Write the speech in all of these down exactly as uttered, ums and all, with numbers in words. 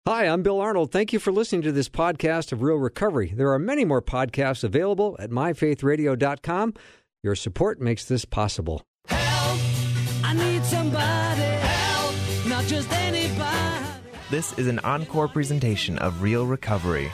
Hi, I'm Bill Arnold. Thank you for listening to this podcast of Real Recovery. There are many more podcasts available at my faith radio dot com. Your support makes this possible. Help! I need somebody. Help! Not just anybody. This is an encore presentation of Real Recovery.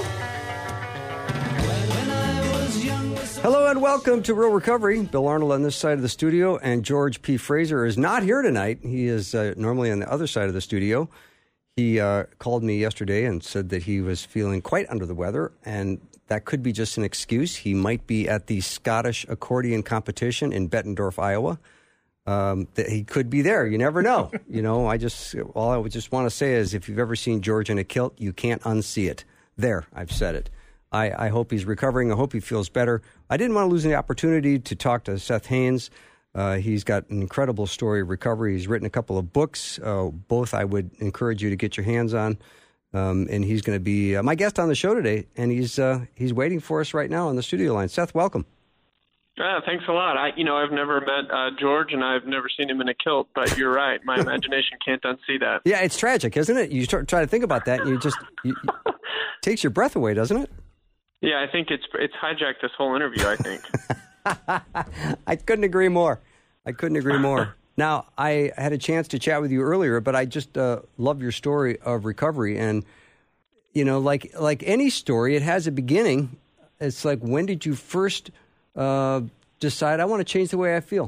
Hello and welcome to Real Recovery. Bill Arnold on this side of the studio, and George P. Fraser is not here tonight. He is uh, normally on the other side of the studio. He uh, called me yesterday and said that he was feeling quite under the weather, and that could be just an excuse. He might be at the Scottish accordion competition in Bettendorf, Iowa. Um, that he could be there. You never know. You know, I just all I would just want to say is, if you've ever seen George in a kilt, you can't unsee it. There, I've said it. I, I hope he's recovering. I hope he feels better. I didn't want to lose the opportunity to talk to Seth Haines. Uh, he's got an incredible story of recovery. He's written a couple of books. Uh, both I would encourage you to get your hands on. Um, and he's going to be uh, my guest on the show today. And he's uh, he's waiting for us right now on the studio line. Seth, welcome. Uh, thanks a lot. I, you know, I've never met uh, George, and I've never seen him in a kilt. But you're right. My imagination can't unsee that. Yeah, it's tragic, isn't it? You start, try to think about that, and you just you, it takes your breath away, doesn't it? Yeah, I think it's it's hijacked this whole interview, I think. I couldn't agree more. I couldn't agree more. Now, I had a chance to chat with you earlier, but I just uh, love your story of recovery. And, you know, like like any story, it has a beginning. It's like, when did you first uh, decide, I want to change the way I feel?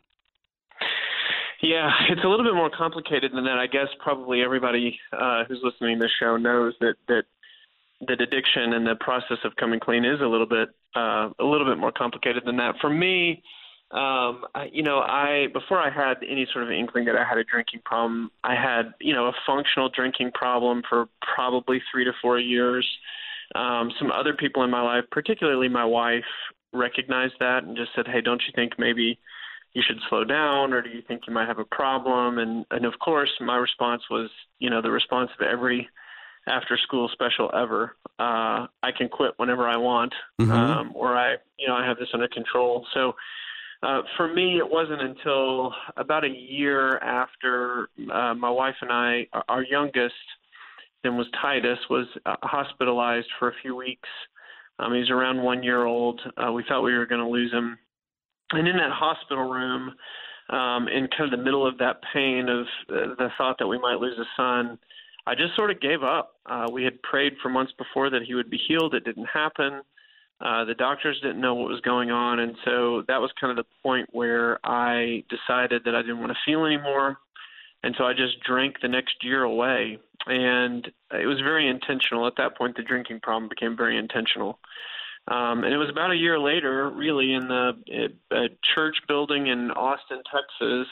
Yeah, it's a little bit more complicated than that. I guess probably everybody uh, who's listening to the show knows that, that that addiction and the process of coming clean is a little bit uh, a little bit more complicated than that. For me, um, I, you know, I before I had any sort of inkling that I had a drinking problem, I had you know a functional drinking problem for probably three to four years. Um, some other people in my life, particularly my wife, recognized that and just said, "Hey, don't you think maybe you should slow down, or do you think you might have a problem?" And and of course, my response was, you know, the response of every after-school special ever. Uh, I can quit whenever I want, mm-hmm. um, or I, you know, I have this under control. So uh, for me, it wasn't until about a year after uh, my wife and I, our youngest, then was Titus, was uh, hospitalized for a few weeks. Um, he was around one year old. Uh, we thought we were going to lose him. And in that hospital room, um, in kind of the middle of that pain of uh, the thought that we might lose a son, I just sort of gave up. Uh, we had prayed for months before that he would be healed. It didn't happen. Uh, the doctors didn't know what was going on. And so that was kind of the point where I decided that I didn't want to feel anymore. And so I just drank the next year away. And it was very intentional. At that point, the drinking problem became very intentional. Um, and it was about a year later, really, in the a church building in Austin, Texas,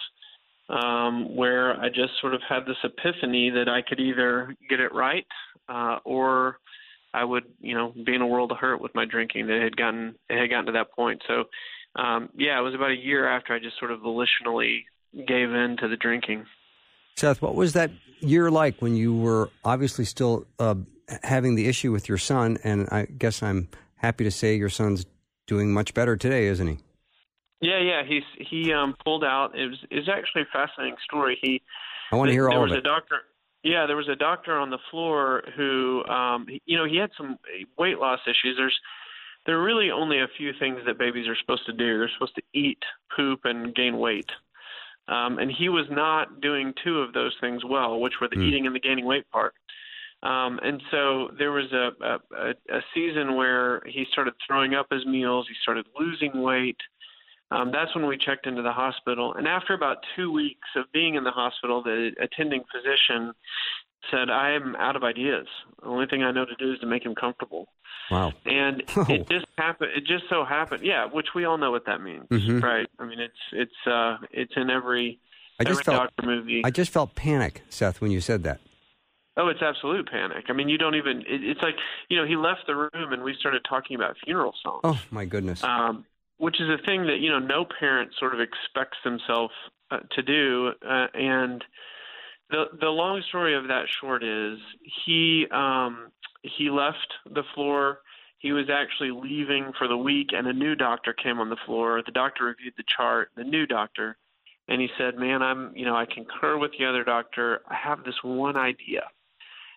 Um, where I just sort of had this epiphany that I could either get it right uh, or I would, you know, be in a world of hurt with my drinking. That had gotten it had gotten to that point. So, um, yeah, it was about a year after I just sort of volitionally gave in to the drinking. Seth, what was that year like when you were obviously still uh, having the issue with your son? And I guess I'm happy to say your son's doing much better today, isn't he? Yeah, yeah, he's he um, pulled out. It was it was actually a fascinating story. He, I want to hear there all was of a it. doctor. Yeah, there was a doctor on the floor who, um, he, you know, he had some weight loss issues. There's there are really only a few things that babies are supposed to do. They're supposed to eat, poop, and gain weight. Um, and he was not doing two of those things well, which were the mm. eating and the gaining weight part. Um, and so there was a, a, a season where he started throwing up his meals. He started losing weight. Um, that's when we checked into the hospital. And after about two weeks of being in the hospital, the attending physician said, "I am out of ideas. The only thing I know to do is to make him comfortable." Wow. And oh. it just happened. It just so happened. Yeah, which we all know what that means, mm-hmm. right? I mean, it's it's uh, it's in every, I just every felt, doctor movie. I just felt panic, Seth, when you said that. Oh, it's absolute panic. I mean, you don't even, it, it's like, you know, he left the room and we started talking about funeral songs. Oh, my goodness. Um, which is a thing that, you know, no parent sort of expects themselves uh, to do. Uh, and the the long story of that short is he um, he left the floor. He was actually leaving for the week, and a new doctor came on the floor. The doctor reviewed the chart, the new doctor, and he said, "Man, I'm, you know, I concur with the other doctor. I have this one idea."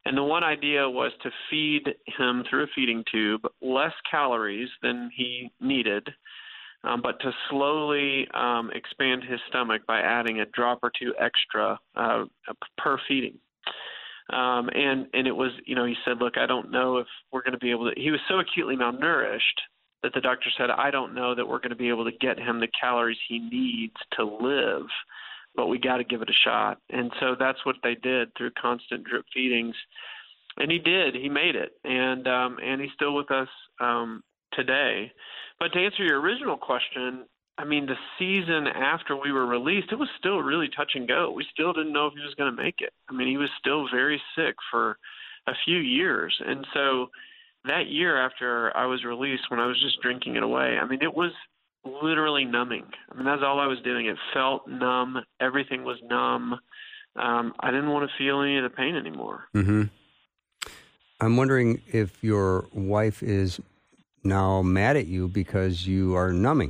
And the one idea was to feed him through a feeding tube less calories than he needed, um, but to slowly um, expand his stomach by adding a drop or two extra uh, per feeding. Um, and, and it was, you know, he said, look, I don't know if we're going to be able to – he was so acutely malnourished that the doctor said, I don't know that we're going to be able to get him the calories he needs to live, but we got to give it a shot. And so that's what they did through constant drip feedings. And he did. He made it. And um, and he's still with us um, today. But to answer your original question, I mean, the season after we were released, it was still really touch and go. We still didn't know if he was going to make it. I mean, he was still very sick for a few years. And so that year after I was released, when I was just drinking it away, I mean, it was literally numbing. I mean, that's all I was doing. It felt numb. Everything was numb. Um, I didn't want to feel any of the pain anymore. Mm-hmm. I'm wondering if your wife is now mad at you because you are numbing.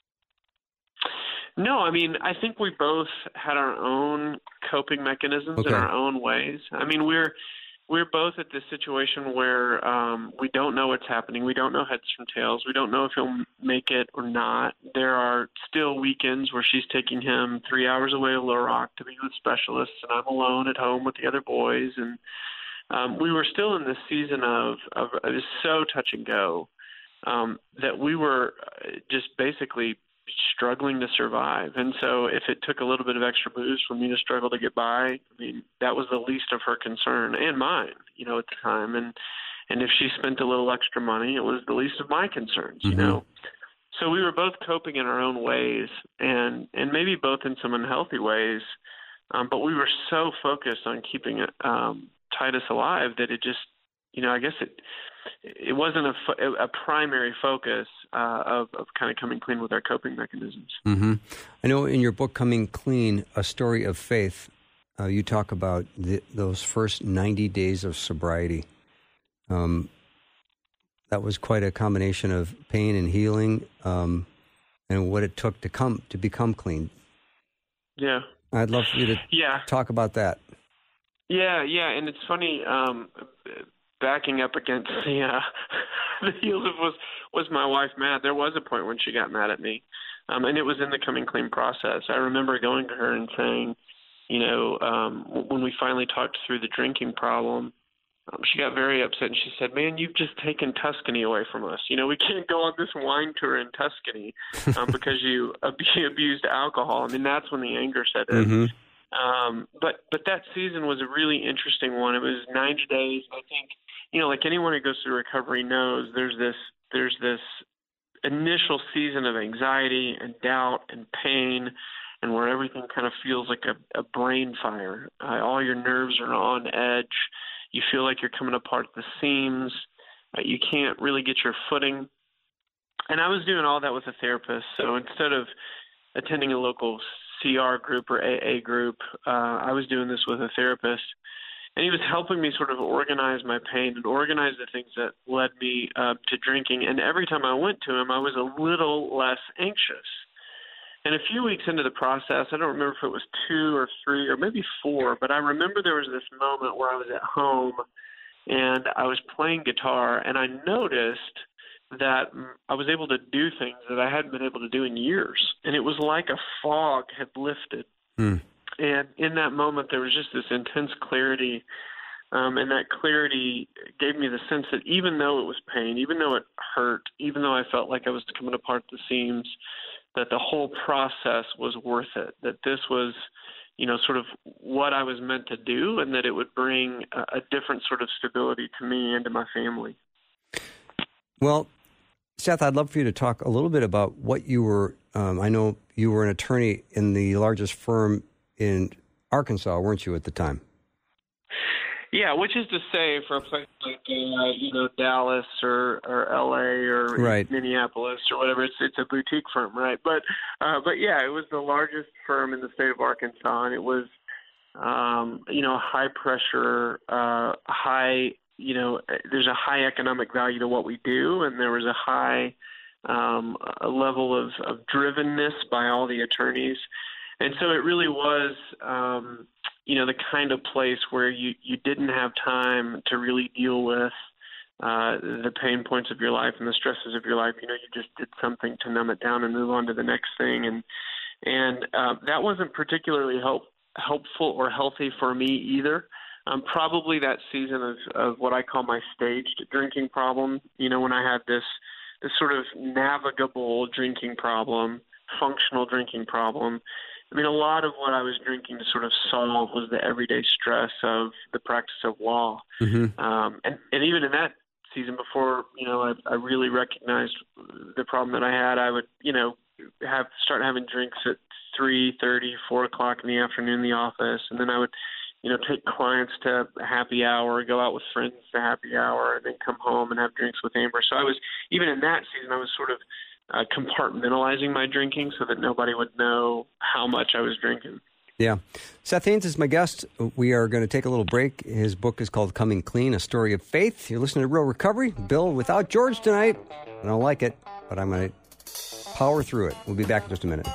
No, I mean, I think we both had our own coping mechanisms Okay. in our own ways. I mean, we're we're both at this situation where um, we don't know what's happening. We don't know heads from tails. We don't know if he'll make it or not. There are still weekends where she's taking him three hours away to Little Rock to be with specialists, and I'm alone at home with the other boys. And um, we were still in this season of, of it was so touch and go um, that we were just basically struggling to survive. And so if it took a little bit of extra booze for me to struggle to get by, I mean, that was the least of her concern and mine, you know, at the time. And, and if she spent a little extra money, it was the least of my concerns, you Mm-hmm. know. So we were both coping in our own ways and, and maybe both in some unhealthy ways. Um, but we were so focused on keeping it, um, Titus alive that it just, you know, I guess it, it wasn't a, fo- a primary focus uh, of, of kind of coming clean with our coping mechanisms. Mm-hmm. I know in your book, Coming Clean, A Story of Faith, uh, you talk about the, those first ninety days of sobriety. Um, that was quite a combination of pain and healing um, and what it took to come to become clean. Yeah. I'd love for you to Yeah. talk about that. Yeah, yeah, and it's funny, um, backing up against the uh, the heels of was was my wife Matt. There was a point when she got mad at me, um, and it was in the coming clean process. I remember going to her and saying, you know, um, when we finally talked through the drinking problem, um, she got very upset and she said, "Man, you've just taken Tuscany away from us. You know, we can't go on this wine tour in Tuscany um, because you ab- abused alcohol." I mean, that's when the anger set in. Mm-hmm. Um, but but that season was a really interesting one. It was ninety days. I think, you know, like anyone who goes through recovery knows, there's this there's this initial season of anxiety and doubt and pain, and where everything kind of feels like a, a brain fire. Uh, all your nerves are on edge. You feel like you're coming apart at the seams. Uh, you can't really get your footing. And I was doing all that with a therapist. So instead of attending a local C R group or A A group, uh, I was doing this with a therapist. And he was helping me sort of organize my pain and organize the things that led me uh, to drinking. And every time I went to him, I was a little less anxious. And a few weeks into the process, I don't remember if it was two or three or maybe four, but I remember there was this moment where I was at home and I was playing guitar, and I noticed that I was able to do things that I hadn't been able to do in years. And it was like a fog had lifted. Mm. And in that moment, there was just this intense clarity. Um, and that clarity gave me the sense that even though it was pain, even though it hurt, even though I felt like I was coming apart at the seams, that the whole process was worth it, that this was, you know, sort of what I was meant to do, and that it would bring a, a different sort of stability to me and to my family. Well, Seth, I'd love for you to talk a little bit about what you were, um, I know you were an attorney in the largest firm in Arkansas, weren't you, at the time? Yeah, which is to say, for a place like uh, you know Dallas or, or L A or Right. Minneapolis or whatever, it's it's a boutique firm, right? But uh, but yeah, it was the largest firm in the state of Arkansas, and it was um, you know high pressure, uh, high you know there's a high economic value to what we do, and there was a high um, a level of, of drivenness by all the attorneys, and so it really was. Um, you know, the kind of place where you, you didn't have time to really deal with uh, the pain points of your life and the stresses of your life. You know, you just did something to numb it down and move on to the next thing. And, and uh, that wasn't particularly help, helpful or healthy for me either. Um, probably that season of, of what I call my staged drinking problem, you know, when I had this, this sort of navigable drinking problem, functional drinking problem. I mean, a lot of what I was drinking to sort of solve was the everyday stress of the practice of law. Mm-hmm. Um, and, and even in that season before, you know, I, I really recognized the problem that I had, I would, you know, have start having drinks at three thirty, four o'clock in the afternoon in the office. And then I would, you know, take clients to happy hour, go out with friends to happy hour, and then come home and have drinks with Amber. So I was, even in that season, I was sort of uh, compartmentalizing my drinking so that nobody would know how much I was drinking. Yeah. Seth Haines is my guest. We are going to take a little break. His book is called Coming Clean, A Story of Faith. You're listening to Real Recovery. Bill, without George tonight. I don't like it, but I'm going to power through it. We'll be back in just a minute.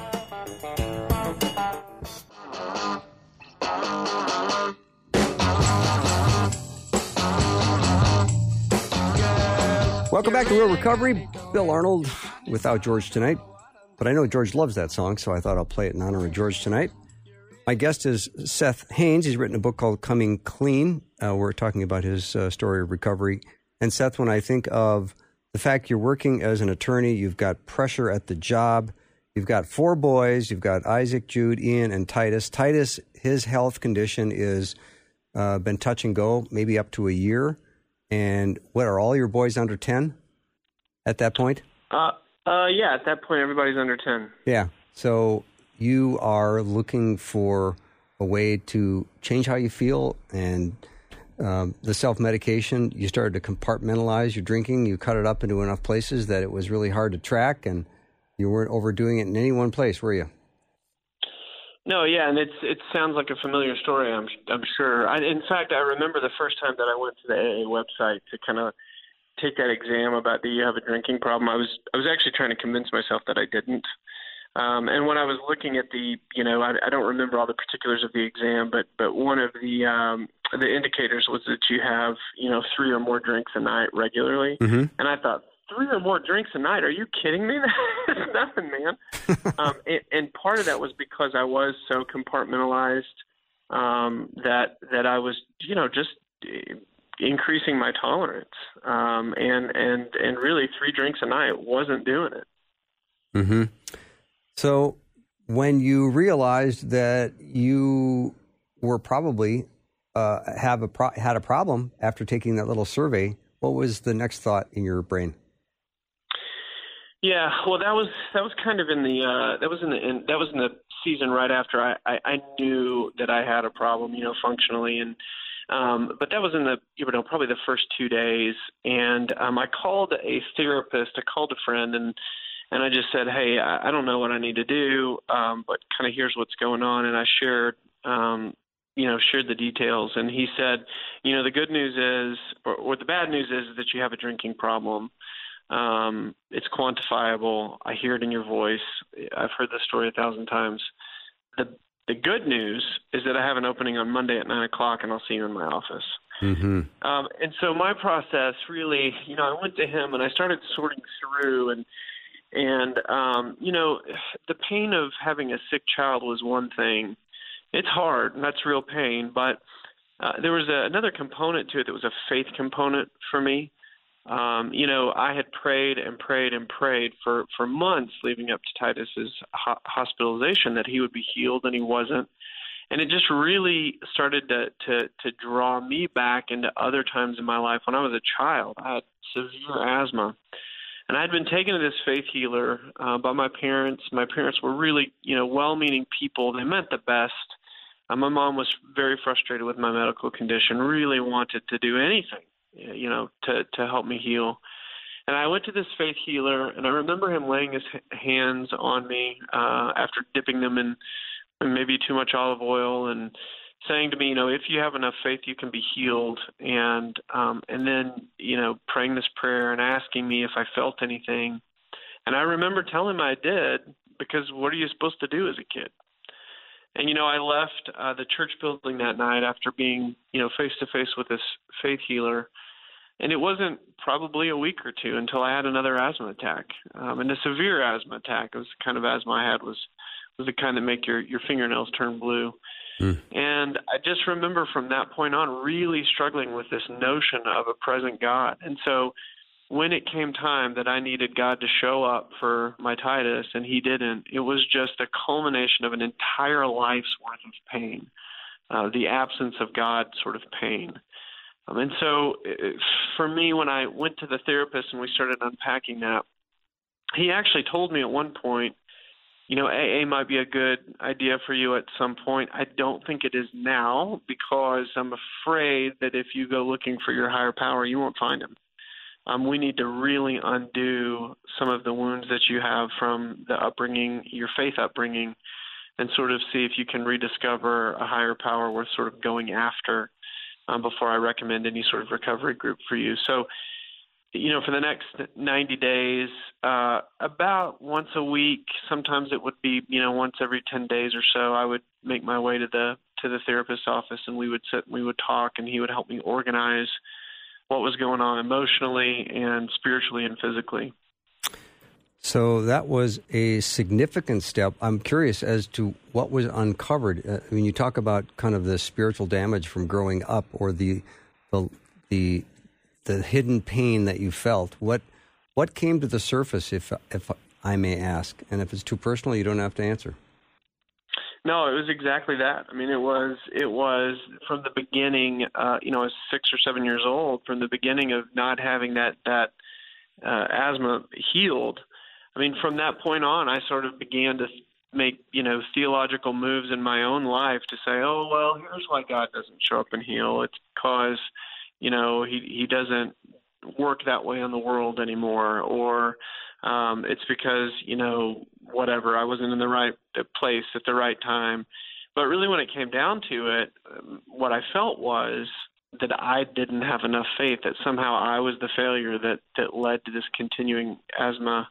Welcome back to Real Recovery. Bill Arnold without George tonight. But I know George loves that song, so I thought I'll play it in honor of George tonight. My guest is Seth Haines. He's written a book called Coming Clean. Uh, we're talking about his uh, story of recovery. And Seth, when I think of the fact you're working as an attorney, you've got pressure at the job, you've got four boys, you've got Isaac, Jude, Ian, and Titus. Titus, his health condition is uh, been touch and go, maybe up to a year. And what, are all your boys under ten at that point? Uh, uh, yeah, at that point, everybody's under ten. Yeah. So you are looking for a way to change how you feel, and um, the self-medication, you started to compartmentalize your drinking. You cut it up into enough places that it was really hard to track, and you weren't overdoing it in any one place, were you? No, yeah, and it's it sounds like a familiar story. I'm I'm sure. I, in fact, I remember the first time that I went to the A A website to kind of take that exam about do you have a drinking problem. I was I was actually trying to convince myself that I didn't. Um, and when I was looking at the, you know, I, I don't remember all the particulars of the exam, but but one of the um, the indicators was that you have, you know, three or more drinks a night regularly. Mm-hmm. And I thought, three or more drinks a night? Are you kidding me? That's nothing, man. um, and, and part of that was because I was so compartmentalized um, that that I was, you know, just increasing my tolerance. Um, and and and really, three drinks a night wasn't doing it. Mm-hmm. So when you realized that you were probably uh, have a pro- had a problem after taking that little survey, what was the next thought in your brain? Yeah, well, that was that was kind of in the uh, that was in the in, that was in the season right after I, I, I knew that I had a problem, you know, functionally, and um, but that was in the you know probably the first two days, and um, I called a therapist, I called a friend, and and I just said, hey, I, I don't know what I need to do, um, but kind of here's what's going on, and I shared. Um, you know, shared the details, and he said, you know, the good news is, or, or the bad news is that you have a drinking problem. Um, it's quantifiable. I hear it in your voice. I've heard this story a thousand times. The the good news is that I have an opening on Monday at nine o'clock, and I'll see you in my office. Mm-hmm. Um, and so my process really, you know, I went to him and I started sorting through, and and um, you know, the pain of having a sick child was one thing. It's hard, and that's real pain, but uh, there was a, another component to it that was a faith component for me. Um, you know, I had prayed and prayed and prayed for, for months leading up to Titus's ho- hospitalization that he would be healed, and he wasn't. And it just really started to, to, to draw me back into other times in my life. When I was a child, I had severe asthma. And I had been taken to this faith healer uh, by my parents. My parents were really, you know, well-meaning people. They meant the best. Uh, my mom was very frustrated with my medical condition, really wanted to do anything, you know, to, to help me heal. And I went to this faith healer, and I remember him laying his hands on me uh, after dipping them in maybe too much olive oil and saying to me, you know, if you have enough faith, you can be healed. And um, and then, you know, praying this prayer and asking me if I felt anything. And I remember telling him I did, because what are you supposed to do as a kid? And, you know, I left uh, the church building that night after being, you know, face-to-face with this faith healer. And it wasn't probably a week or two until I had another asthma attack. Um, and a severe asthma attack. It was the kind of asthma I had was, was the kind that make your, your fingernails turn blue. Mm. And I just remember from that point on really struggling with this notion of a present God. And so when it came time that I needed God to show up for my Titus and he didn't, it was just a culmination of an entire life's worth of pain, uh, the absence of God sort of pain. Um, and so it, for me, when I went to the therapist and we started unpacking that, he actually told me at one point, you know, A A might be a good idea for you at some point. I don't think it is now because I'm afraid that if you go looking for your higher power, you won't find him. Um, we need to really undo some of the wounds that you have from the upbringing, your faith upbringing, and sort of see if you can rediscover a higher power worth sort of going after um, before I recommend any sort of recovery group for you. So, you know, for the next ninety days, uh, about once a week, sometimes it would be, you know, once every ten days or so, I would make my way to the to the therapist's office and we would sit and we would talk and he would help me organize what was going on emotionally and spiritually and physically. So that was a significant step. I'm curious as to what was uncovered. Uh, when you talk about kind of the spiritual damage from growing up or the the the, the hidden pain that you felt, what what came to the surface, if if I may ask? And if it's too personal, you don't have to answer. No, it was exactly that. I mean, it was it was from the beginning. Uh, you know, I was six or seven years old. From the beginning of not having that that uh, asthma healed. I mean, from that point on, I sort of began to make you know theological moves in my own life to say, oh well, here's why God doesn't show up and heal. It's because you know he he doesn't work that way in the world anymore, or um, it's because you know. whatever, I wasn't in the right place at the right time. But really when it came down to it, what I felt was that I didn't have enough faith, that somehow I was the failure that, that led to this continuing asthma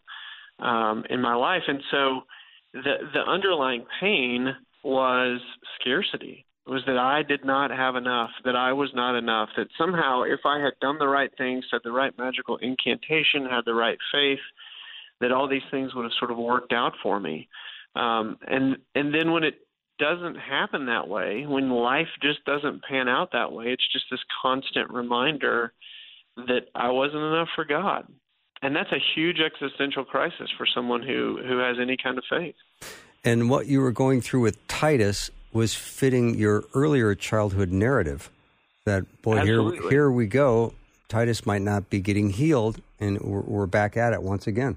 um, in my life. And so the, the underlying pain was scarcity. It was that I did not have enough, that I was not enough, that somehow if I had done the right things, said the right magical incantation, had the right faith, that all these things would have sort of worked out for me. Um, and and then when it doesn't happen that way, when life just doesn't pan out that way, it's just this constant reminder that I wasn't enough for God. And that's a huge existential crisis for someone who, who has any kind of faith. And what you were going through with Titus was fitting your earlier childhood narrative that, boy, here, here we go, Titus might not be getting healed, and we're, we're back at it once again.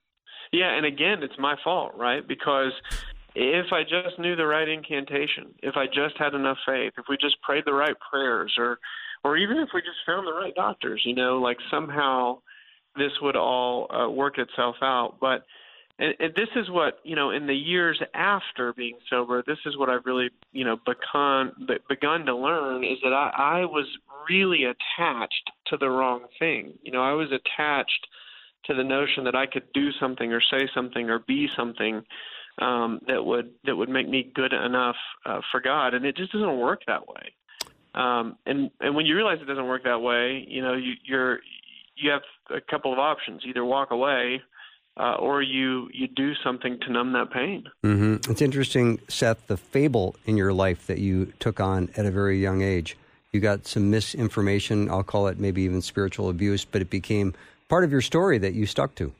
Yeah, and again, it's my fault, right? Because if I just knew the right incantation, if I just had enough faith, if we just prayed the right prayers, or or even if we just found the right doctors, you know, like somehow this would all uh, work itself out. But and, and this is what, you know, in the years after being sober, this is what I've really, you know, begun, begun to learn is that I, I was really attached to the wrong thing. You know, I was attached to the notion that I could do something or say something or be something um, that would that would make me good enough uh, for God, and it just doesn't work that way. Um, and and when you realize it doesn't work that way, you know you, you're you have a couple of options: either walk away, uh, or you you do something to numb that pain. Mm-hmm. It's interesting, Seth, the fable in your life that you took on at a very young age. You got some misinformation. I'll call it maybe even spiritual abuse, but it became part of your story that you stuck to.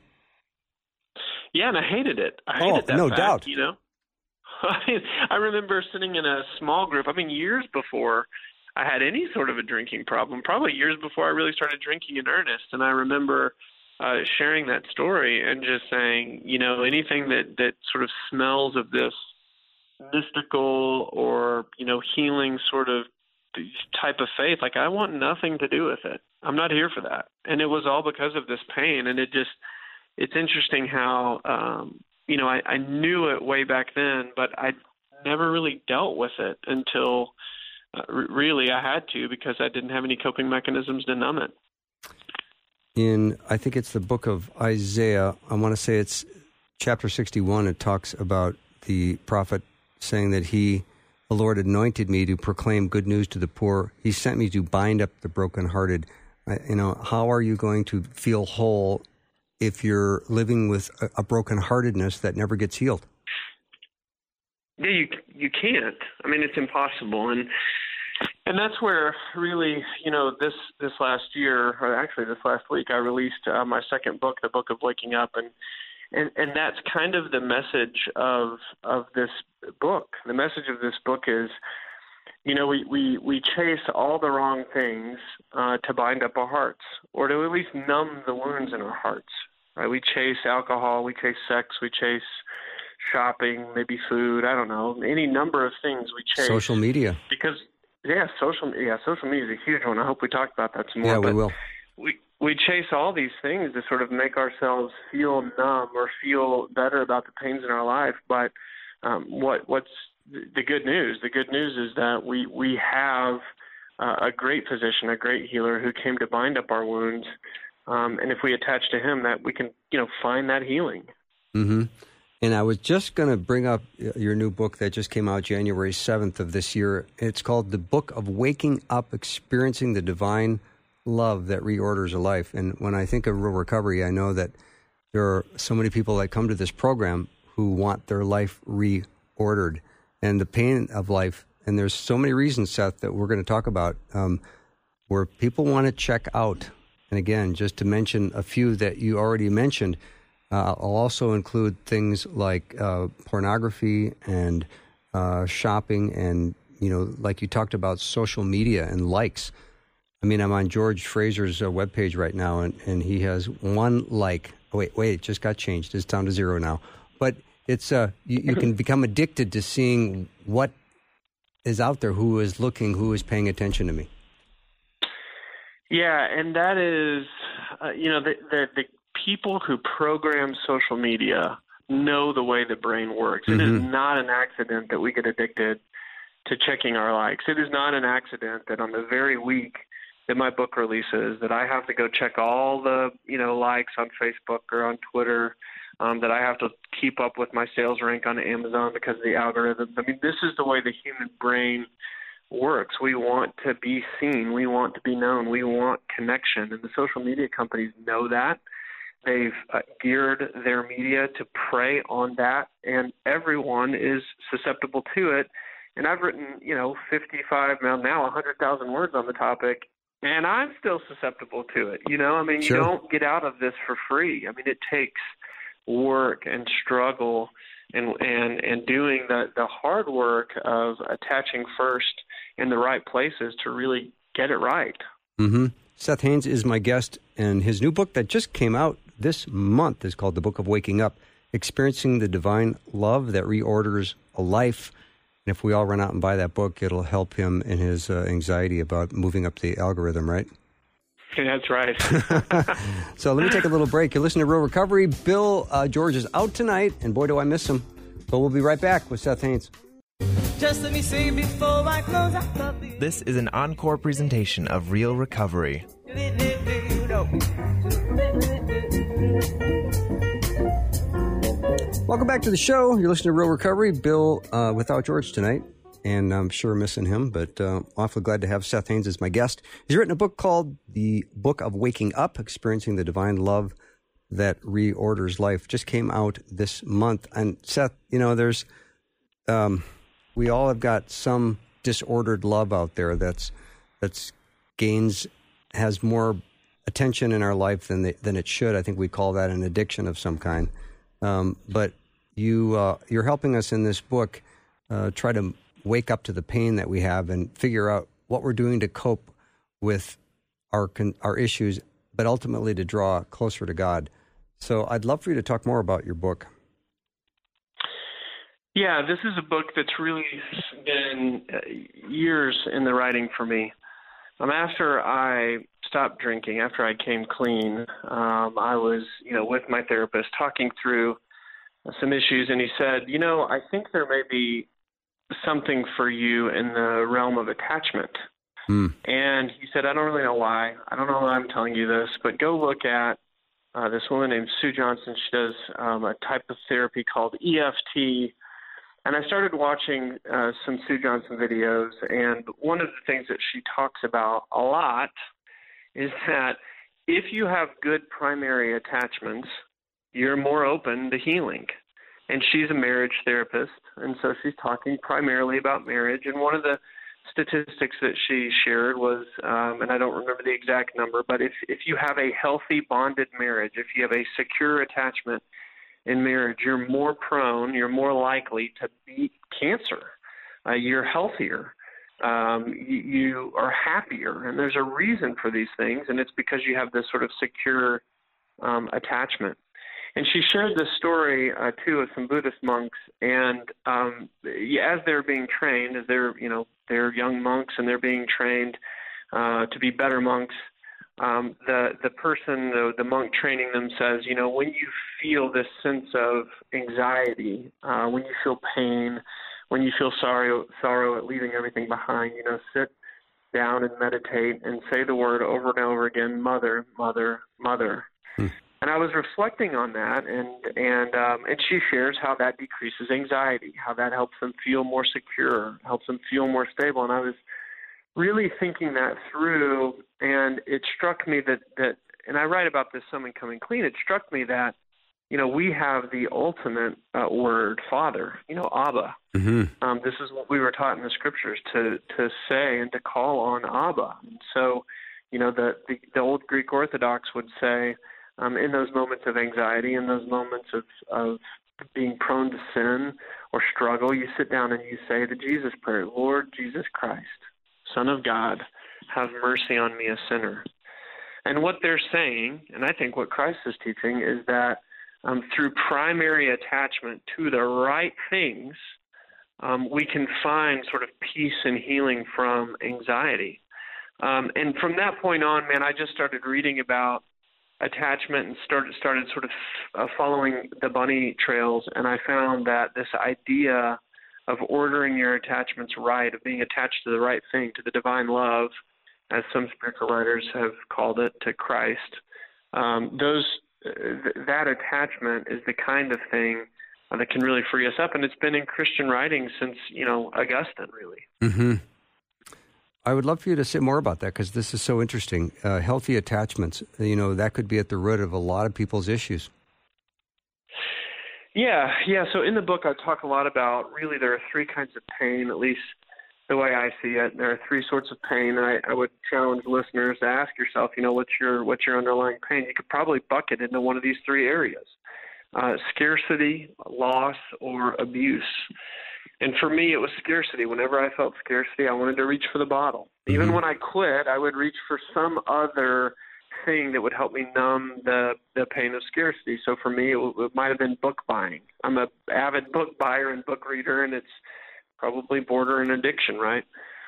Yeah, and I hated it. I hated oh, that no fact, doubt. You know, I mean, I remember sitting in a small group. I mean, years before I had any sort of a drinking problem, probably years before I really started drinking in earnest. And I remember uh, sharing that story and just saying, you know, anything that that sort of smells of this mystical or you know healing sort of type of faith, like I want nothing to do with it. I'm not here for that. And it was all because of this pain. And it just, it's interesting how, um, you know, I, I knew it way back then, but I never really dealt with it until uh, r- really I had to, because I didn't have any coping mechanisms to numb it. In, I think it's the book of Isaiah, I want to say it's chapter sixty-one, it talks about the prophet saying that he, the Lord, anointed me to proclaim good news to the poor. He sent me to bind up the brokenhearted. I, you know, how are you going to feel whole if you're living with a, a brokenheartedness that never gets healed? Yeah, you you can't. I mean, it's impossible, and and that's where really, you know, this this last year, or actually this last week, I released uh, my second book, The Book of Waking Up, and and and that's kind of the message of of this book. The message of this book is, you know, we we we chase all the wrong things uh, to bind up our hearts, or to at least numb the wounds in our hearts. Right? We chase alcohol, we chase sex, we chase shopping, maybe food, I don't know, any number of things we chase. Social media. Because, yeah, social yeah, social media is a huge one. I hope we talk about that some more. Yeah, we but will. We, we chase all these things to sort of make ourselves feel numb or feel better about the pains in our life. But um, what what's the good news? The good news is that we, we have uh, a great physician, a great healer who came to bind up our wounds. Um, and if we attach to him, that we can, you know, find that healing. Mm-hmm. And I was just going to bring up your new book that just came out January seventh of this year. It's called The Book of Waking Up, Experiencing the Divine Love That Reorders a Life. And when I think of Real Recovery, I know that there are so many people that come to this program who want their life reordered and the pain of life. And there's so many reasons, Seth, that we're going to talk about um, where people want to check out. And again, just to mention a few that you already mentioned, Uh, I'll also include things like uh, pornography and uh, shopping and, you know, like you talked about, social media and likes. I mean, I'm on George Fraser's uh, webpage right now, and, and he has one like. Oh, wait, wait, it just got changed. It's down to zero now. But it's uh, you, you can become addicted to seeing what is out there, who is looking, who is paying attention to me. Yeah, and that is, uh, you know, the, the the people who program social media know the way the brain works. Mm-hmm. It is not an accident that we get addicted to checking our likes. It is not an accident that on the very week that my book releases, that I have to go check all the, you know, likes on Facebook or on Twitter, um, that I have to keep up with my sales rank on Amazon because of the algorithms. I mean, this is the way the human brain works. We want to be seen. We want to be known. We want connection. And the social media companies know that. They've uh, geared their media to prey on that, and everyone is susceptible to it. And I've written, you know, fifty-five, now, now one hundred thousand words on the topic, and I'm still susceptible to it. You know, I mean, sure. You don't get out of this for free. I mean, it takes work and struggle and and, and doing the, the hard work of attaching first in the right places to really get it right. Mm-hmm. Seth Haines is my guest, and his new book that just came out this month is called The Book of Waking Up, Experiencing the Divine Love That Reorders a Life. And if we all run out and buy that book, it'll help him in his uh, anxiety about moving up the algorithm, right? Yeah, that's right. So let me take a little break. You're listening to Real Recovery. Bill uh, George is out tonight, and boy, do I miss him. But we'll be right back with Seth Haines. Just let me say before I close out. This is an encore presentation of Real Recovery. Welcome back to the show. You're listening to Real Recovery. Bill uh, without George tonight, and I'm sure missing him, but uh, awfully glad to have Seth Haines as my guest. He's written a book called The Book of Waking Up, Experiencing the Divine Love That Reorders Life. Just came out this month. And Seth, you know, there's, um, we all have got some disordered love out there that's, that's gains, has more attention in our life than the, than it should. I think we call that an addiction of some kind. Um, but you, uh, you're helping us in this book uh, try to wake up to the pain that we have and figure out what we're doing to cope with our con- our issues, but ultimately to draw closer to God. So I'd love for you to talk more about your book. Yeah, this is a book that's really been years in the writing for me. Um, after I stopped drinking, after I came clean, um, I was, you know, with my therapist talking through some issues, and he said, you know, I think there may be something for you in the realm of attachment. Mm. And he said, I don't really know why. I don't know why I'm telling you this, but go look at uh, this woman named Sue Johnson. She does um, a type of therapy called E F T, And I started watching uh, some Sue Johnson videos, and one of the things that she talks about a lot is that if you have good primary attachments, you're more open to healing. And she's a marriage therapist, and so she's talking primarily about marriage. And one of the statistics that she shared was, um, and I don't remember the exact number, but if, if you have a healthy bonded marriage, if you have a secure attachment in marriage, you're more prone, you're more likely to beat cancer. Uh, you're healthier. Um, you, you are happier. And there's a reason for these things, and it's because you have this sort of secure um, attachment. And she shared this story, uh, too, of some Buddhist monks. And um, as they're being trained, as they're, you know, they're young monks and they're being trained uh, to be better monks, um, the the person, the, the monk training them says, you know, when you feel this sense of anxiety, uh, when you feel pain, when you feel sorrow, sorrow at leaving everything behind, you know, sit down and meditate and say the word over and over again, mother, mother, mother. Hmm. And I was reflecting on that, and and um, and she shares how that decreases anxiety, how that helps them feel more secure, helps them feel more stable. And I was really thinking that through, and it struck me that, that and I write about this some in Coming Clean, it struck me that, you know, we have the ultimate uh, word, Father, you know, Abba. Mm-hmm. Um, this is what we were taught in the Scriptures, to, to say and to call on Abba. And so, you know, the, the, the old Greek Orthodox would say, Um, in those moments of anxiety, in those moments of, of being prone to sin or struggle, you sit down and you say the Jesus prayer, Lord Jesus Christ, Son of God, have mercy on me, a sinner. And what they're saying, and I think what Christ is teaching, is that um, through primary attachment to the right things, um, we can find sort of peace and healing from anxiety. Um, and from that point on, man, I just started reading about attachment and started started sort of uh, following the bunny trails, and I found that this idea of ordering your attachments right, of being attached to the right thing, to the divine love, as some spiritual writers have called it, to Christ, um, those uh, th- that attachment is the kind of thing uh, that can really free us up, and it's been in Christian writing since, you know, Augustine, really. Mm-hmm. I would love for you to say more about that, because this is so interesting. Uh, healthy attachments, you know, that could be at the root of a lot of people's issues. Yeah, yeah. So in the book, I talk a lot about, really, there are three kinds of pain, at least the way I see it. There are three sorts of pain. I, I would challenge listeners to ask yourself, you know, what's your what's your underlying pain? You could probably bucket into one of these three areas: uh, scarcity, loss, or abuse. And for me, it was scarcity. Whenever I felt scarcity, I wanted to reach for the bottle. Mm-hmm. Even when I quit, I would reach for some other thing that would help me numb the, the pain of scarcity. So for me, it, it might have been book buying. I'm an avid book buyer and book reader, and it's probably bordering addiction, right?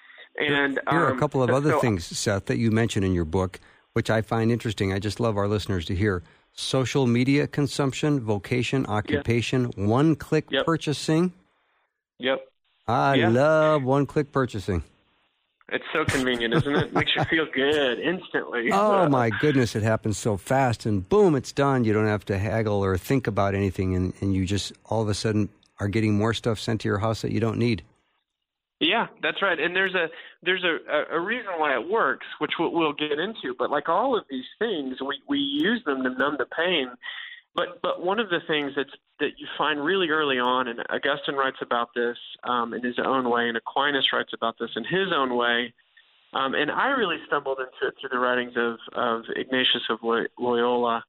And Here are um, a couple of so, other so, things, Seth, that you mention in your book, which I find interesting. I just love our listeners to hear. Social media consumption, vocation, occupation, yeah. one-click yep. purchasing. Yep. I yeah. love one-click purchasing. It's so convenient, isn't it? Makes you feel good instantly. Oh, my goodness, it happens so fast, and boom, it's done. You don't have to haggle or think about anything, and, and you just all of a sudden are getting more stuff sent to your house that you don't need. Yeah, that's right. And there's a there's a, a reason why it works, which we'll, we'll get into. But like all of these things, we, we use them to numb the pain. But but one of the things that's that you find really early on, and Augustine writes about this um, in his own way, and Aquinas writes about this in his own way, um, and I really stumbled into it through the writings of, of Ignatius of Loyola.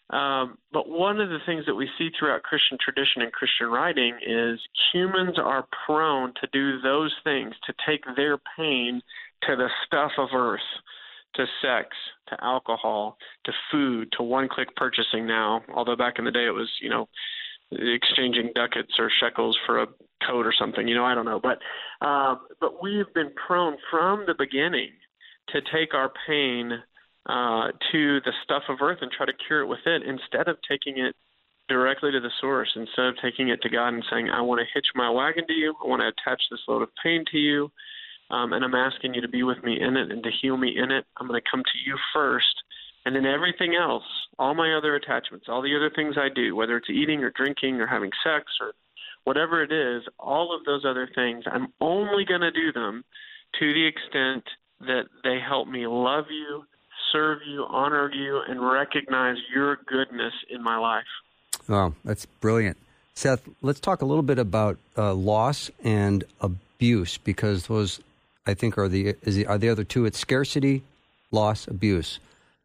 Um, but one of the things that we see throughout Christian tradition and Christian writing is humans are prone to do those things, to take their pain to the stuff of earth, to sex, to alcohol, to food, to one-click purchasing now, although back in the day it was, you know, exchanging ducats or shekels for a coat or something, you know, I don't know. But uh, but we've been prone from the beginning to take our pain uh, to the stuff of earth and try to cure it with it, instead of taking it directly to the source, instead of taking it to God and saying, I want to hitch my wagon to you, I want to attach this load of pain to you, Um, and I'm asking you to be with me in it and to heal me in it. I'm going to come to you first. And then everything else, all my other attachments, all the other things I do, whether it's eating or drinking or having sex or whatever it is, all of those other things, I'm only going to do them to the extent that they help me love you, serve you, honor you, and recognize your goodness in my life. Oh, that's brilliant. Seth, let's talk a little bit about uh, loss and abuse, because those, I think, are the is the, are the other two. It's scarcity, loss, abuse.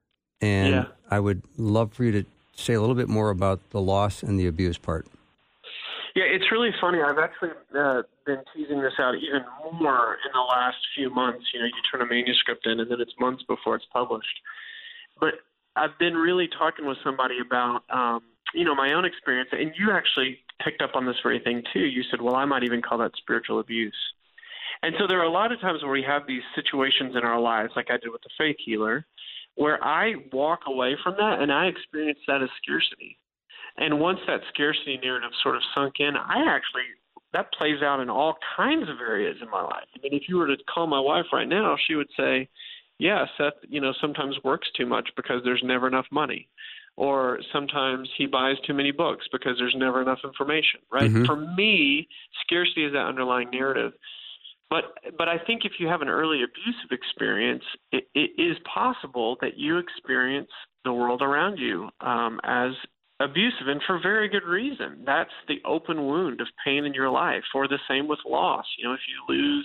And yeah. I would love for you to say a little bit more about the loss and the abuse part. Yeah, it's really funny. I've actually uh, been teasing this out even more in the last few months. You know, you turn a manuscript in, and then it's months before it's published. But I've been really talking with somebody about, um, you know, my own experience, and you actually picked up on this very thing, too. You said, well, I might even call that spiritual abuse. And so there are a lot of times where we have these situations in our lives, like I did with the faith healer, where I walk away from that, and I experience that as scarcity. And once that scarcity narrative sort of sunk in, I actually, that plays out in all kinds of areas in my life. I mean, if you were to call my wife right now, she would say, yeah, Seth, you know, sometimes works too much because there's never enough money. Or sometimes he buys too many books because there's never enough information, right? Mm-hmm. For me, scarcity is that underlying narrative. But but I think if you have an early abusive experience, it, it is possible that you experience the world around you um, as abusive, and for very good reason. That's the open wound of pain in your life. Or the same with loss. You know, if you lose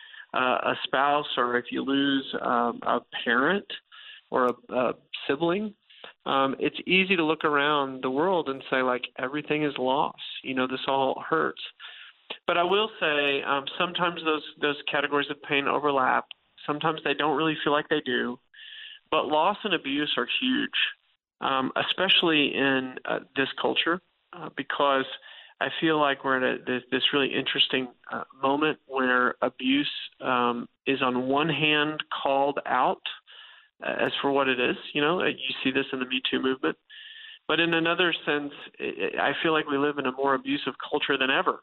uh, a spouse, or if you lose um, a parent or a, a sibling, um, it's easy to look around the world and say, like, everything is loss. You know, this all hurts. But I will say um, sometimes those those categories of pain overlap. Sometimes they don't really feel like they do. But loss and abuse are huge. Um, especially in uh, this culture, uh, because I feel like we're at a, this, this really interesting uh, moment where abuse um, is on one hand called out uh, as for what it is. You know, you see this in the Me Too movement. But in another sense, it, I feel like we live in a more abusive culture than ever.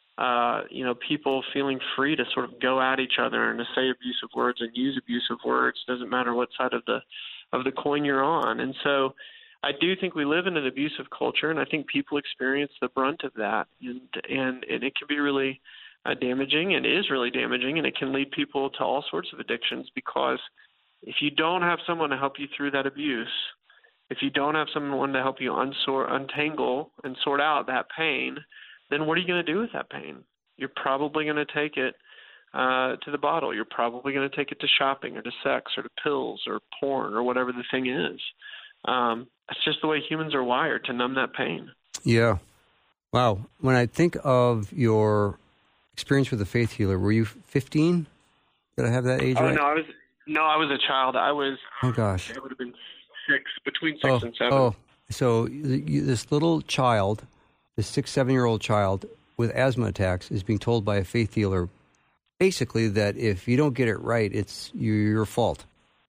Uh, you know, people feeling free to sort of go at each other and to say abusive words and use abusive words. Doesn't matter what side of the of the coin you're on. And so I do think we live in an abusive culture, and I think people experience the brunt of that. And and, and it can be really uh, damaging, and is really damaging, and it can lead people to all sorts of addictions, because if you don't have someone to help you through that abuse, if you don't have someone to help you unsort, untangle and sort out that pain, then what are you going to do with that pain? You're probably going to take it Uh, to the bottle. You're probably going to take it to shopping or to sex or to pills or porn or whatever the thing is. Um, it's just the way humans are wired, to numb that pain. Yeah. Wow. When I think of your experience with a faith healer, were you fifteen? Did I have that age oh, right? No, I was no, I was a child. I was. Oh gosh. I would have been six, between six oh, and seven. Oh, so you, this little child, this six, seven-year-old child with asthma attacks, is being told by a faith healer, basically, that if you don't get it right, it's your fault.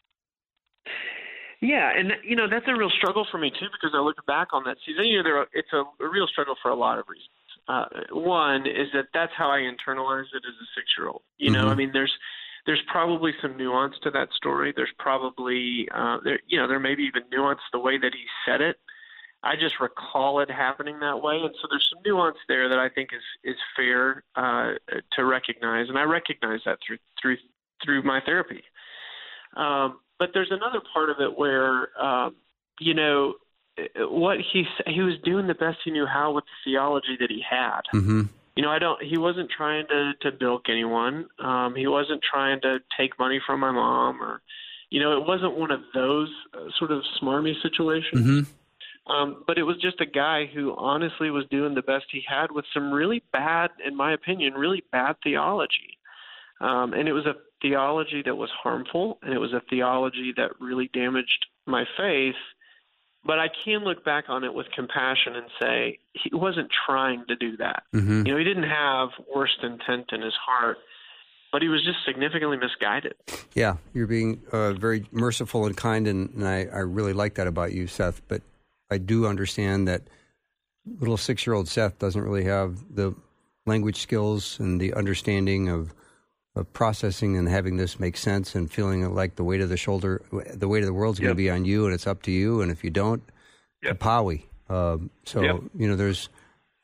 Yeah, and you know that's a real struggle for me too, because I look back on that season. You know, there, it's a, a real struggle for a lot of reasons. Uh, one is that that's how I internalized it as a six-year-old. You know, mm-hmm. I mean, there's there's probably some nuance to that story. There's probably uh, there, you know, there may be even nuance the way that he said it. I just recall it happening that way, and so there's some nuance there that I think is is fair uh, to recognize, and I recognize that through through through my therapy. Um, but there's another part of it where um, you know what he he was doing the best he knew how with the theology that he had. Mm-hmm. You know, I don't. He wasn't trying to to bilk anyone. Um, he wasn't trying to take money from my mom, or you know, it wasn't one of those uh, sort of smarmy situations. Mm-hmm. Um, but it was just a guy who honestly was doing the best he had with some really bad, in my opinion, really bad theology. Um, and it was a theology that was harmful, and it was a theology that really damaged my faith. But I can look back on it with compassion and say he wasn't trying to do that. Mm-hmm. You know, he didn't have worst intent in his heart, but he was just significantly misguided. Yeah, you're being uh, very merciful and kind, and, and I, I really like that about you, Seth. But I do understand that little six-year-old Seth doesn't really have the language skills and the understanding of, of processing and having this make sense and feeling like the weight of the shoulder, the weight of the world's yep. going to be on you, and it's up to you. And if you don't, yep. kapowie. Um, so, yep. you know, there's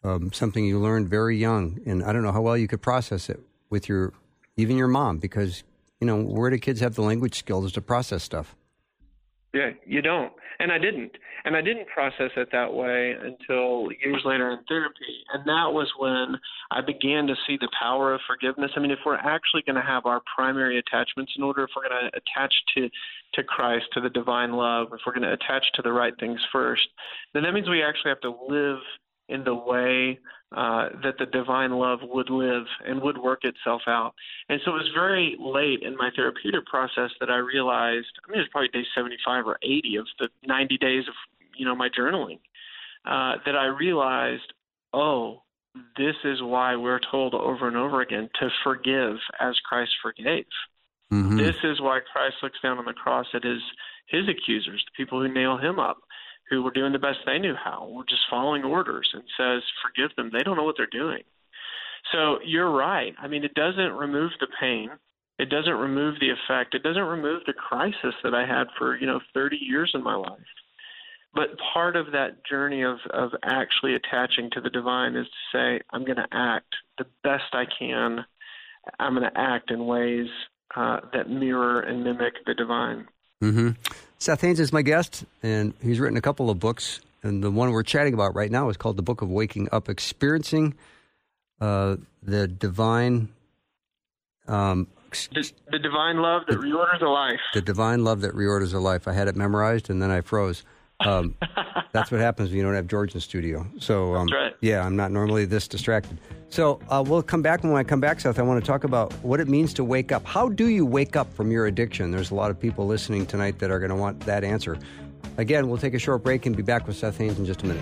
um, something you learned very young, and I don't know how well you could process it with your, even your mom, because, you know, where do kids have the language skills to process stuff? Yeah, you don't. And I didn't. And I didn't process it that way until years later in therapy. And that was when I began to see the power of forgiveness. I mean, if we're actually going to have our primary attachments in order, if we're going to attach to, to Christ, to the divine love, if we're going to attach to the right things first, then that means we actually have to live in the way uh, that the divine love would live and would work itself out. And so it was very late in my therapeutic process that I realized, I mean, it was probably day seventy-five or eighty of the ninety days of, you know, my journaling, uh, that I realized, oh, this is why we're told over and over again to forgive as Christ forgave. Mm-hmm. This is why Christ looks down on the cross at his, his accusers, the people who nail him up, who were doing the best they knew how, were just following orders, and says, forgive them. They don't know what they're doing. So you're right. I mean, it doesn't remove the pain. It doesn't remove the effect. It doesn't remove the crisis that I had for, you know, thirty years in my life. But part of that journey of, of actually attaching to the divine is to say, I'm going to act the best I can. I'm going to act in ways uh, that mirror and mimic the divine. Mm-hmm. Seth Haines is my guest, and he's written a couple of books, and the one we're chatting about right now is called The Book of Waking Up, Experiencing uh, the Divine... Um, the, the divine love that the, reorders a life. The divine love that reorders a life. I had it memorized, and then I froze. Um, that's what happens when you don't have George in the studio. So, um, that's right. Yeah, I'm not normally this distracted. So uh, we'll come back. When I come back, Seth, I want to talk about what it means to wake up. How do you wake up from your addiction? There's a lot of people listening tonight that are going to want that answer. Again, we'll take a short break and be back with Seth Haines in just a minute.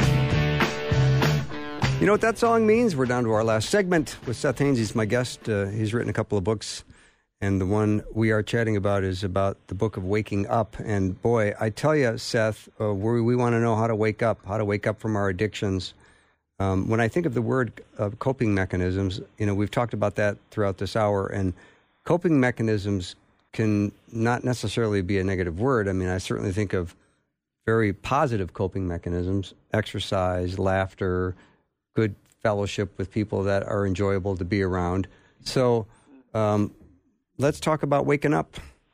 You know what that song means? We're down to our last segment with Seth Haines. He's my guest. Uh, he's written a couple of books, and the one we are chatting about is about the Book of Waking Up. And boy, I tell you, Seth, uh, we, we want to know how to wake up, how to wake up from our addictions. Um, when I think of the word uh, coping mechanisms, you know, we've talked about that throughout this hour, and coping mechanisms can not necessarily be a negative word. I mean, I certainly think of very positive coping mechanisms: exercise, laughter, good fellowship with people that are enjoyable to be around. So um, let's talk about waking up.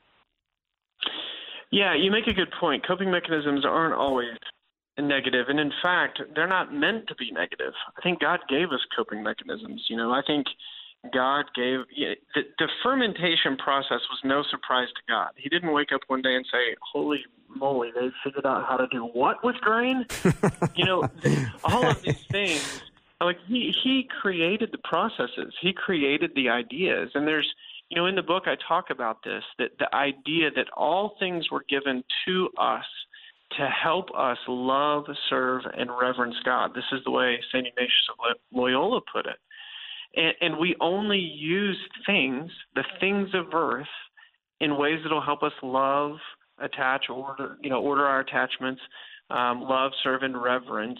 Yeah, you make a good point. Coping mechanisms aren't always negative, and in fact, they're not meant to be negative. I think God gave us coping mechanisms. You know, I think God gave you know, the, the fermentation process was no surprise to God. He didn't wake up one day and say, "Holy moly, they figured out how to do what with grain?" you know, all of these things. Like he he created the processes. He created the ideas, and there's. You know, in the book I talk about this, that the idea that all things were given to us to help us love, serve, and reverence God. This is the way Saint Ignatius of Loyola put it. And, and we only use things, the things of earth, in ways that will help us love, attach, order, you know, order our attachments, um, love, serve, and reverence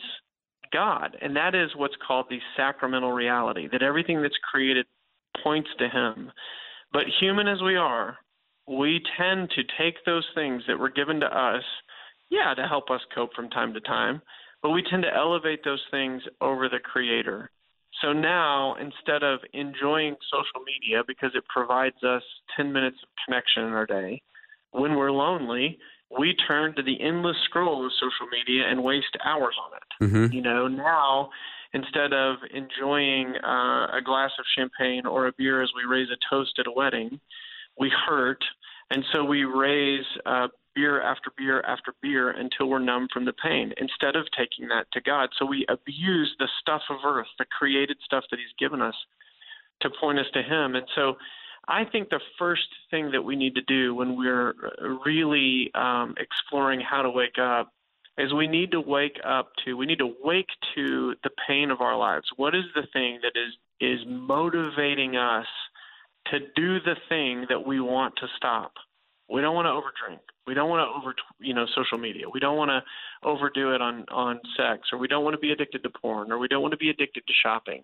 God. And that is what's called the sacramental reality, that everything that's created points to Him. But human as we are, we tend to take those things that were given to us, yeah, to help us cope from time to time, but we tend to elevate those things over the Creator. So now, instead of enjoying social media because it provides us ten minutes of connection in our day, when we're lonely, we turn to the endless scroll of social media and waste hours on it. Mm-hmm. You know, now, instead of enjoying uh, a glass of champagne or a beer as we raise a toast at a wedding, we hurt, and so we raise uh, beer after beer after beer until we're numb from the pain, instead of taking that to God. So we abuse the stuff of earth, the created stuff that He's given us, to point us to Him. And so I think the first thing that we need to do when we're really um, exploring how to wake up is we need to wake up to, we need to wake to the pain of our lives. What is the thing that is, is motivating us to do the thing that we want to stop? We don't want to overdrink. We don't want to over, you know, social media. We don't want to overdo it on, on sex, or we don't want to be addicted to porn, or we don't want to be addicted to shopping.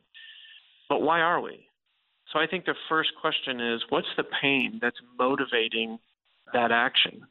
But why are we? So I think the first question is, what's the pain that's motivating that action?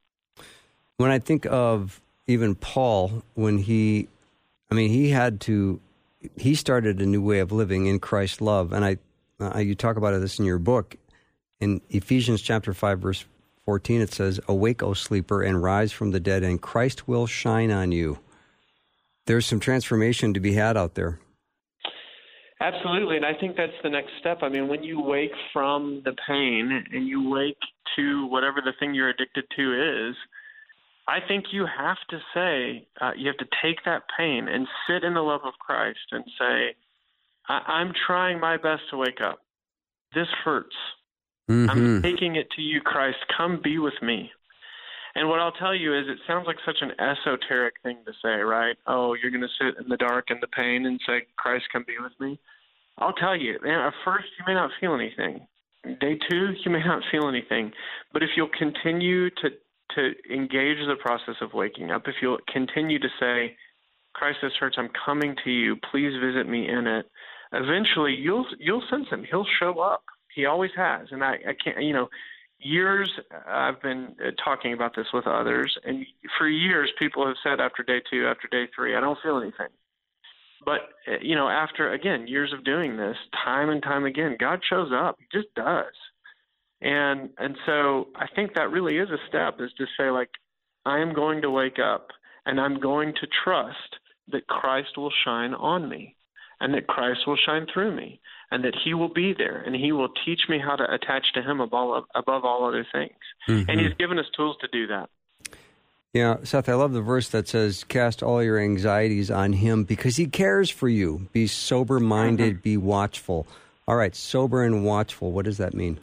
When I think of even Paul, when he, I mean, he had to he started a new way of living in Christ's love. And I, uh, you talk about this in your book. In Ephesians chapter five, verse fourteen, it says, "Awake, O sleeper, and rise from the dead, and Christ will shine on you." There's some transformation to be had out there. Absolutely, and I think that's the next step. I mean, when you wake from the pain and you wake to whatever the thing you're addicted to is, I think you have to say, uh, you have to take that pain and sit in the love of Christ and say, I- I'm trying my best to wake up. This hurts. Mm-hmm. I'm taking it to you, Christ. Come be with me. And what I'll tell you is it sounds like such an esoteric thing to say, right? Oh, you're going to sit in the dark and the pain and say, Christ, come be with me. I'll tell you, man, at first you may not feel anything. Day two, you may not feel anything. But if you'll continue to, to engage the process of waking up, if you'll continue to say, Christ, this hurts, I'm coming to you, please visit me in it, eventually you'll you'll sense him. He'll show up. He always has. And I, I can't, you know, years I've been talking about this with others, and for years people have said after day two, after day three, I don't feel anything. But, you know, after, again, years of doing this, time and time again, God shows up. He just does. And and so I think that really is a step, is to say, like, I am going to wake up, and I'm going to trust that Christ will shine on me, and that Christ will shine through me, and that he will be there, and he will teach me how to attach to him above all, above all other things. Mm-hmm. And he's given us tools to do that. Yeah, Seth, I love the verse that says, cast all your anxieties on him because he cares for you. Be sober-minded, mm-hmm. be watchful. All right, sober and watchful, what does that mean?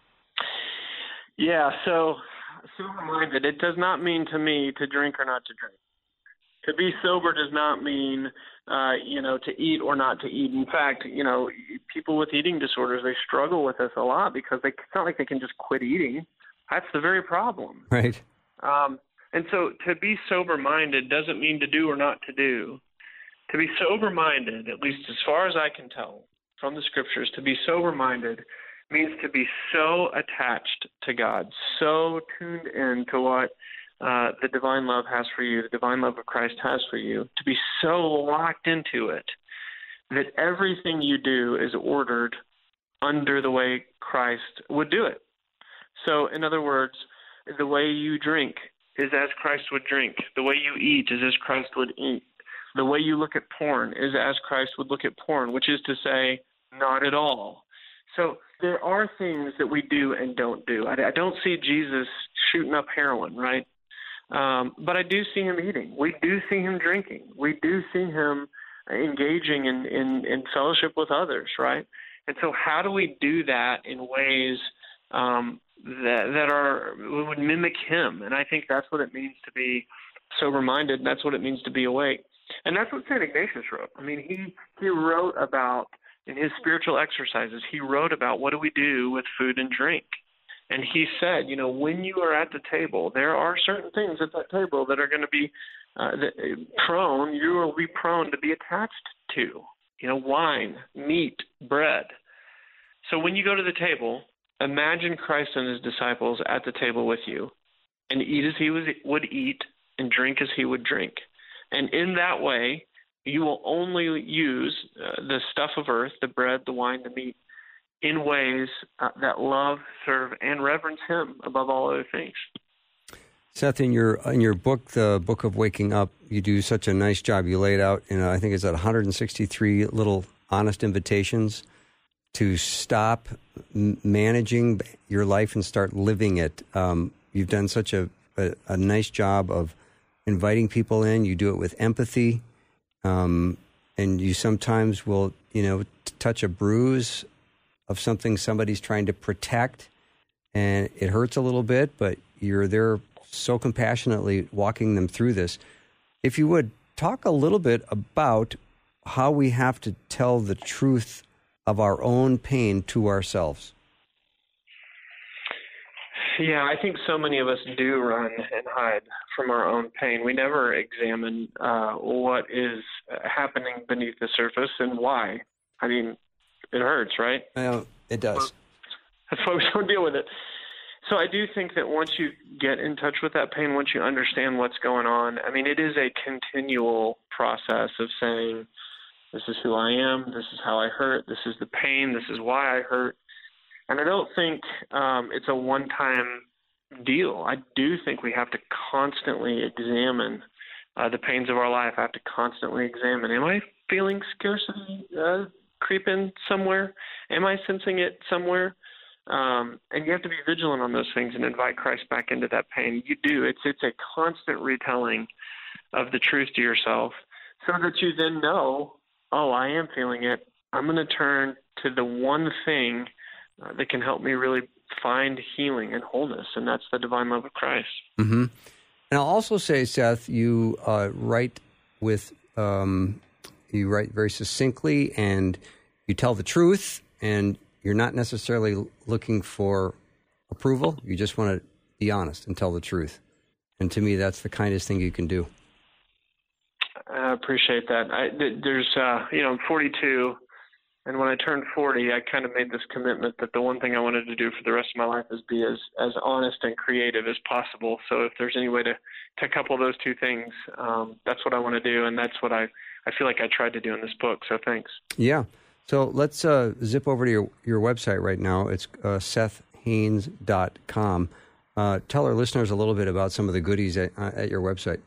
Yeah, so sober-minded, it does not mean to me to drink or not to drink. To be sober does not mean, uh, you know, to eat or not to eat. In fact, you know, people with eating disorders, they struggle with this a lot because they, it's not like they can just quit eating. That's the very problem. Right. Um, and so to be sober-minded doesn't mean to do or not to do. To be sober-minded, at least as far as I can tell from the scriptures, to be sober-minded means to be so attached to God, so tuned in to what uh, the divine love has for you, the divine love of Christ has for you, to be so locked into it that everything you do is ordered under the way Christ would do it. So, in other words, the way you drink is as Christ would drink. The way you eat is as Christ would eat. The way you look at porn is as Christ would look at porn, which is to say, not at all. So there are things that we do and don't do. I, I don't see Jesus shooting up heroin, right? Um, but I do see him eating. We do see him drinking. We do see him engaging in, in, in fellowship with others, right? And so how do we do that in ways um, that, that are would mimic him? And I think that's what it means to be sober-minded, and that's what it means to be awake. And that's what Saint Ignatius wrote. I mean, he, he wrote about, in his spiritual exercises, he wrote about what do we do with food and drink. And he said, you know, when you are at the table, there are certain things at that table that are going to be uh, prone, you will be prone to be attached to, you know, wine, meat, bread. So when you go to the table, imagine Christ and his disciples at the table with you, and eat as he was, would eat and drink as he would drink. And in that way, you will only use uh, the stuff of earth, the bread, the wine, the meat, in ways uh, that love, serve, and reverence him above all other things. Seth, in your in your book, The Book of Waking Up, you do such a nice job. You laid out, in, uh, I think it's at one hundred sixty-three little honest invitations to stop m- managing your life and start living it. Um, you've done such a, a, a nice job of inviting people in. You do it with empathy, um, and you sometimes will, you know, t- touch a bruise of something somebody's trying to protect, and it hurts a little bit, but you're there so compassionately walking them through this. If you would, talk a little bit about how we have to tell the truth of our own pain to ourselves. Yeah, I think so many of us do run and hide from our own pain. We never examine uh, what is happening beneath the surface and why. I mean, it hurts, right? Uh, it does. That's why we don't deal with it. So I do think that once you get in touch with that pain, once you understand what's going on, I mean, it is a continual process of saying, This is who I am. This is how I hurt. This is the pain. This is why I hurt. And I don't think um, it's a one-time deal. I do think we have to constantly examine uh, the pains of our life. I have to constantly examine, am I feeling scarcity uh, creep in somewhere? Am I sensing it somewhere? Um, and you have to be vigilant on those things and invite Christ back into that pain. You do. It's it's a constant retelling of the truth to yourself so that you then know, oh, I am feeling it. I'm going to turn to the one thing uh, that can help me really find healing and wholeness, and that's the divine love of Christ. Mm-hmm. And I'll also say, Seth, you uh, write with um, you write very succinctly, and you tell the truth, and you're not necessarily looking for approval. You just want to be honest and tell the truth. And to me, that's the kindest thing you can do. I appreciate that. I, there's, uh, you know, I'm forty-two, and when I turned forty, I kind of made this commitment that the one thing I wanted to do for the rest of my life is be as, as honest and creative as possible. So if there's any way to, to couple those two things, um, that's what I want to do, and that's what I, I feel like I tried to do in this book, so thanks. Yeah. So let's uh, zip over to your, your website right now. It's uh, seth haynes dot com. Uh, tell our listeners a little bit about some of the goodies at, uh, at your website.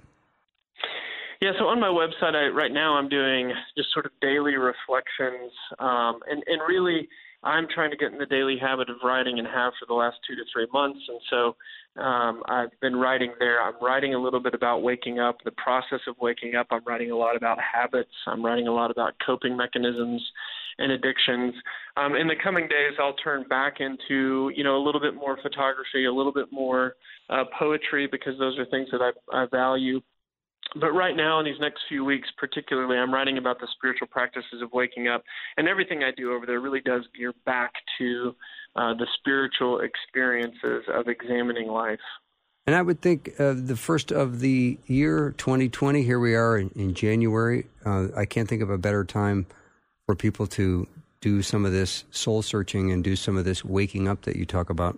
Yeah, so on my website, I, right now I'm doing just sort of daily reflections, um, and, and really I'm trying to get in the daily habit of writing and have for the last two to three months, and so um, I've been writing there. I'm writing a little bit about waking up, the process of waking up. I'm writing a lot about habits. I'm writing a lot about coping mechanisms and addictions. Um, in the coming days, I'll turn back into, you know, a little bit more photography, a little bit more uh, poetry, because those are things that I, I value. But right now, in these next few weeks particularly, I'm writing about the spiritual practices of waking up. And everything I do over there really does gear back to uh, the spiritual experiences of examining life. And I would think uh, the first of the year, twenty twenty, here we are in, in January. Uh, I can't think of a better time for people to do some of this soul-searching and do some of this waking up that you talk about.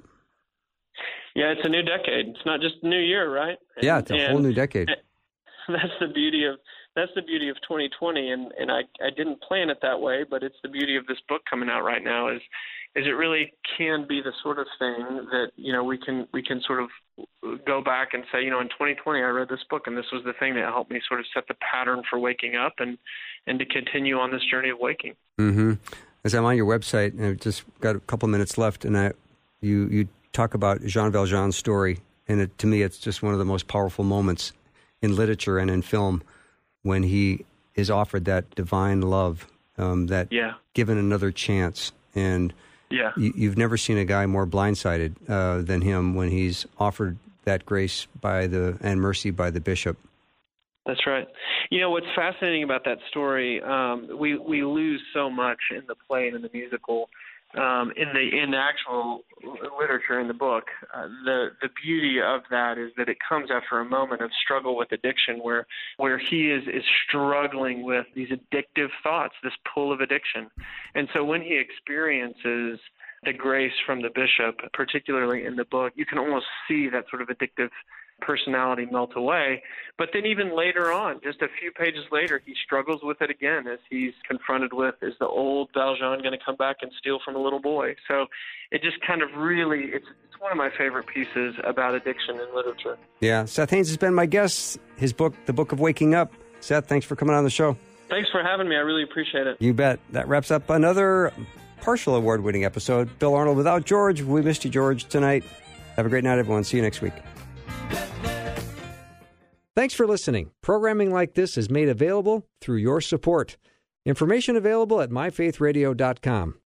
Yeah, it's a new decade. It's not just a new year, right? And, yeah, it's a whole new decade. That's the beauty of that's the beauty of twenty twenty, and, and I, I didn't plan it that way, but it's the beauty of this book coming out right now is is it really can be the sort of thing that, you know, we can we can sort of go back and say, you know, in twenty twenty I read this book, and this was the thing that helped me sort of set the pattern for waking up and, and to continue on this journey of waking. Mm-hmm. As I'm on your website, and I've just got a couple minutes left, and I you you talk about Jean Valjean's story, and it, to me it's just one of the most powerful moments in literature and in film, when he is offered that divine love, um, that yeah. given another chance. And yeah. you, you've never seen a guy more blindsided uh, than him when he's offered that grace by the and mercy by the bishop. That's right. You know, what's fascinating about that story, um, we, we lose so much in the play and in the musical. Um, in the in the actual literature in the book, uh, the the beauty of that is that it comes after a moment of struggle with addiction, where where he is is struggling with these addictive thoughts, this pull of addiction, and so when he experiences the grace from the bishop, particularly in the book, you can almost see that sort of addictive personality melt away. But then even later on, just a few pages later, he struggles with it again as he's confronted with, is the old Valjean going to come back and steal from a little boy? So it just kind of really, it's, it's one of my favorite pieces about addiction in literature. Yeah, Seth Haynes has been my guest. His book, The Book of Waking Up. Seth, thanks for coming on the show. Thanks for having me. I really appreciate it. You bet. That wraps up another partial award-winning episode. Bill Arnold without George. We missed you, George, tonight. Have a great night, everyone. See you next week. Thanks for listening. Programming like this is made available through your support. Information available at my faith radio dot com.